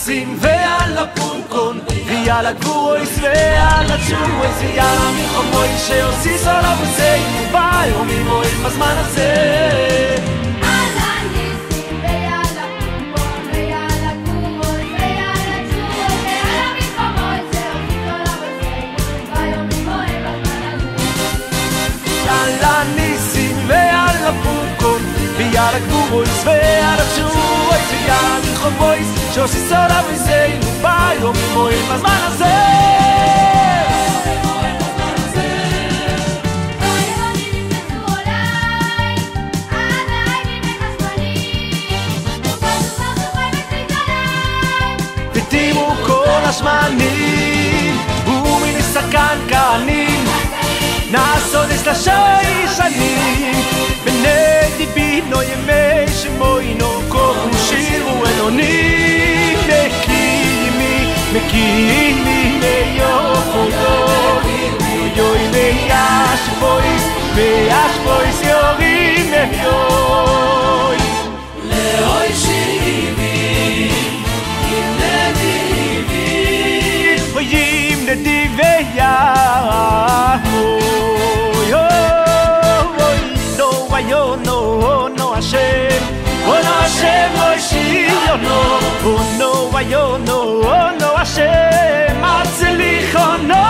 הניסים ועל הפולקון ועל הגבורויס ועל התשורויס ועל המלחמות שעושיס עליו הזה ביום ממועד בזמן הזה. על הניסים ועל הפולקון ועל הגבורויס ועל התשורויס ועל המלחמות שעושיס עליו הזה ביום ממועד בזמן הזה. על הניסים ועל הפולקון ועל הגבורויס ועל התשורויס ועל המלחמות שעושיס עליו הזה ביום ממועד בזמן הזה. ותימו כל השמנים ומנסקן כהנים נעשות את לשי שנים בני דיבינו ימי שמוינו כוחו שירו אלוני מקימי ליופו יוי ויש בויס יורים יוי לאוי שיבי עם נדיבי עם נדיבי no Hashem, Moishi, no Ayo, no Hashem, Atzlichono.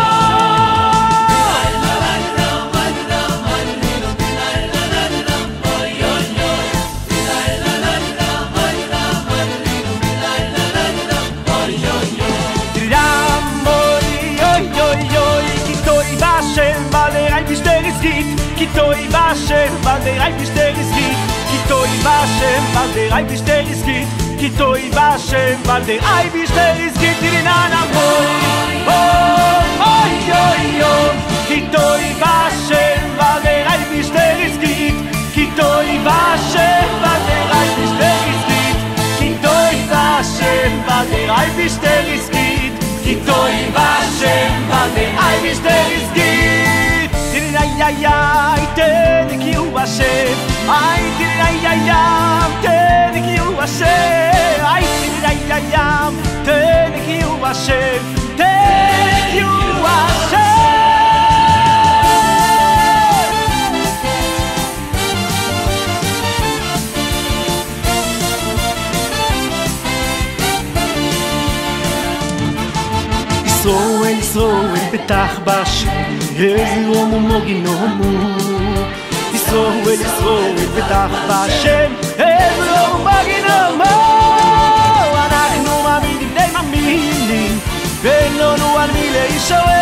Kitoi Vashem, Valderai Bishteriskit. Kitoi Vashem, Valderai Bishteriskit. Kitoi Vashem, Valderai Bishteriskit. Tirinana boy, oh, yo. Kitoi Vashem, Valderai Bishteriskit. Kitoi Vashem, Valderai Bishteriskit. Kitoi Vashem, Valderai Bishteriskit. Kitoi Vashem, Valderai Bishteriskit. Ay, thank you, Hashem. Ay, thank you, Hashem. Ay, thank you, Hashem. Thank you, Hashem. Israel, betach b'Hashem. Ezromu moginomu Israel betach b'Hashem Ezromu moginomu אנחנו מאמינים ואין לנו על מי להישען